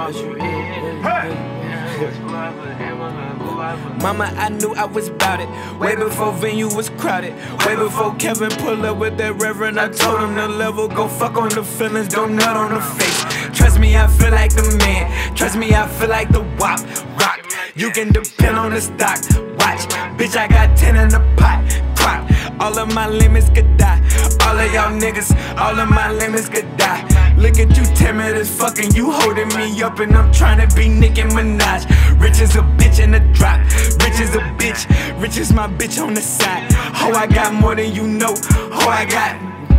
Mama, I knew I was about it way before venue was crowded, way before Kevin pulled up with that reverend. I told him the level, go fuck on the feelings, don't nut on the face. Trust me, I feel like the man. Trust me, I feel like the wop. Rock, you can depend on the stock. Watch, bitch, I got 10 in the pot. Crop, all of my limits could die. All of y'all niggas, all of my limits could die. Look at you timid as fucking, you holding me up and I'm trying to be Nicki Minaj. Rich as a bitch in the drop, rich as a bitch, rich as my bitch on the side. Oh, I got more than you know, oh, I got.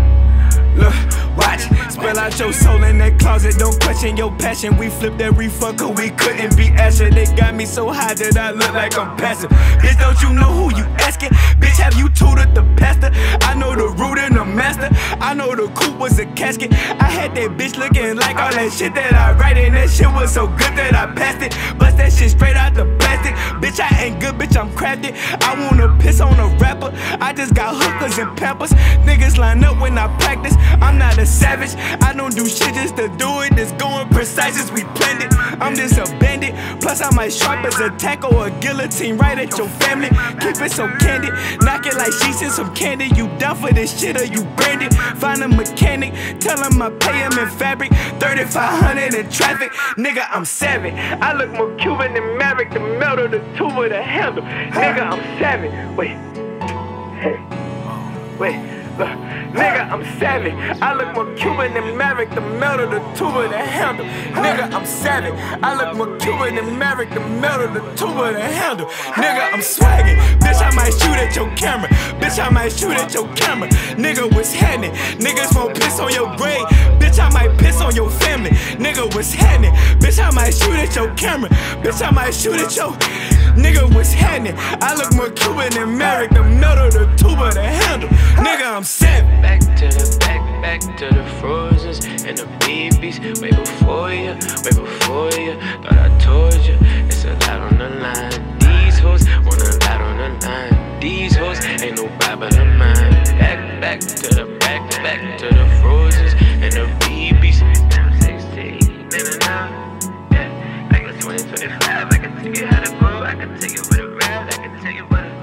Look, watch, spill out your soul in that closet, don't question your passion. We flipped every fucker, we couldn't be Asher. They got me so high that I look like I'm passive. Bitch, don't you know who you asking? Bitch, have you tutored the pastor? I know the root and the master, I know the coupe was a casket. I had that bitch looking like all that shit that I write, and that shit was so good that I passed it. Bust that shit straight out the plastic. Bitch, I ain't good, bitch, I'm crafty. I wanna piss on a rapper, I just got hookers and pampers. Niggas line up when I practice, I'm not a savage, I don't do shit just to do it. It's going precise as we planned it. I'm just a bandit, plus I might sharp as a tackle or a guillotine right at your family. Keep it so candid, knock it like she's in some candy. You down for this shit or you branded? Find a mechanic, tell him I pay him in fabric. 3,500 in traffic, nigga, I'm savage. I look more Cuban than Maverick, the metal, the tube of the handle. Nigga, I'm savage. Wait, hey, wait. Look, nigga, I'm savage. I look more Cuban than Maverick, the metal, the tube of the handle. Nigga, I'm savage. I look more Cuban than Maverick, the metal, the tube of the handle. Nigga, I'm swagging. Bitch, I might shoot at your camera. Bitch, I might shoot at your camera. Nigga, what's happening? Niggas won't piss on your grave. Bitch, I might piss on your family. Nigga, what's happening? Bitch, I might shoot at your camera. Bitch, I might shoot at your. Nigga, what's happening? I look more Cuban than Maverick, the metal, the tube of the handle. Nigga, I'm savage. Back to the back to the Frozens and the BBs. Way before you, thought I told you, it's a lot on the line. These hoes want a lot on the line. These hoes ain't no Bible of mine. Back to the back to the Frozens and the BBs. 16, yeah, back in 2025, I can tell you how to grow, I can tell you where to ride, I can tell you where to